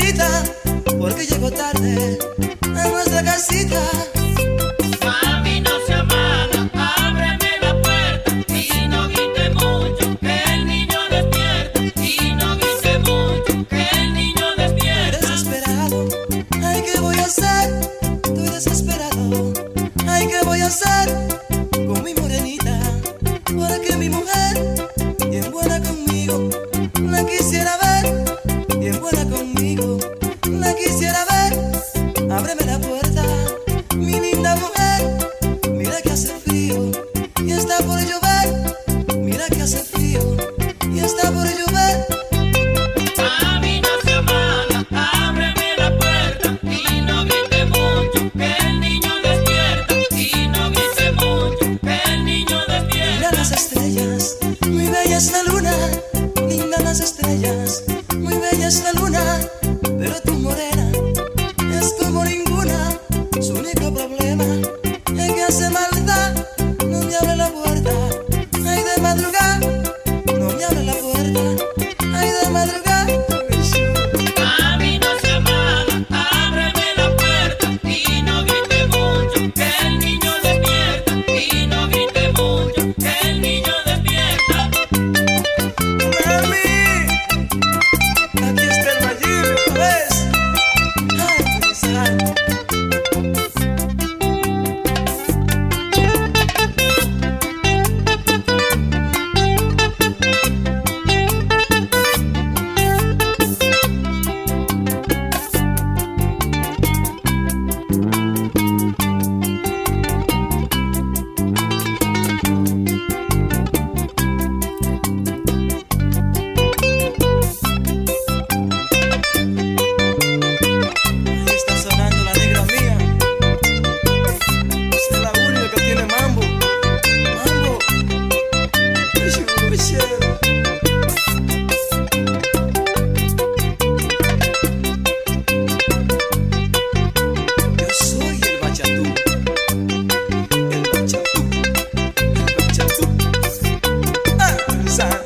morenita, porque llego tarde a nuestra casita. Mami, no sea mala, ábreme la puerta y no grite mucho, que el niño despierta. Y no grite mucho, que el niño despierta. Desesperado, ay, ¿qué voy a hacer? Estoy desesperado, ay, ¿qué voy a hacer con mi morenita? Porque mi mujer, bien buena conmigo, la quisiera ver. Bien buena conmigo, la quisiera ver. Ábreme la puerta, mi linda mujer. Mira que hace frío y está por llover. Mira que hace frío y está por llover. Mami, no sea mala, ábreme la puerta y no grite mucho, que el niño despierta. Y no grite mucho, que el niño despierta. Mira las estrellas, muy bella es la luna. Linda las estrellas, muy bella es la luna. Pero tu morena es como ninguna. Su único problema es que hace maldad. No me abre la puerta, ay, de madrugada. No me abre la puerta, ay, de madrugada. Mami, no sea mala, ábreme la puerta y no grite mucho, que el niño despierta. Y no grite mucho, que el niño despierta. Mami, aquí está el Mayimbe, ¿lo ves? Ay, pensar. Ahí está sonando la negra mía. Es la única que tiene mambo. Mambo. Yo soy el bachatú. El bachatú. El bachatú. Ah, pensar.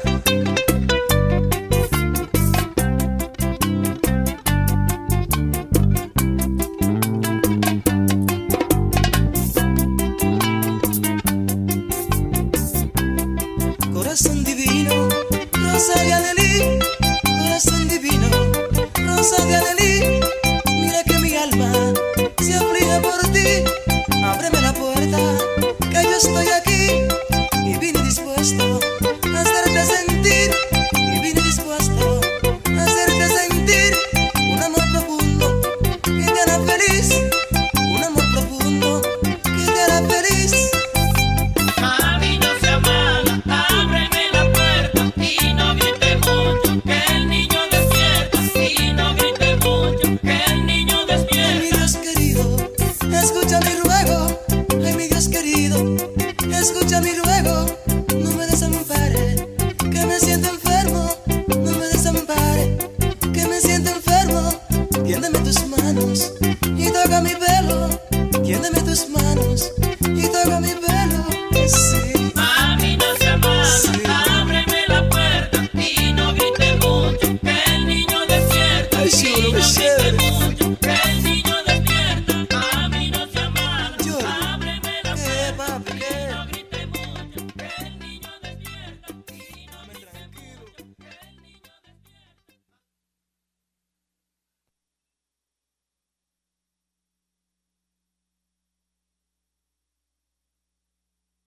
Corazón divino, rosa de Alelí. Corazón divino, rosa de Alelí. Mira que mi alma se aflige por ti. Ábreme la puerta, que yo estoy aquí. Y vine dispuesto a hacerte sentir. Y vine dispuesto a hacerte sentir un amor profundo que te hará feliz. Un amor profundo que te hará feliz. Mami, no sea mala, ábreme la puerta y no grite mucho, que el niño despierta. Y no grite mucho, que el niño Ay, despierta. mi Dios querido, escucha mi ruego. Ay, mi Dios querido, escucha mi ruego. No me desampare, que me siento enfermo. No me desampare, que me siento enfermo. Tiéndeme tus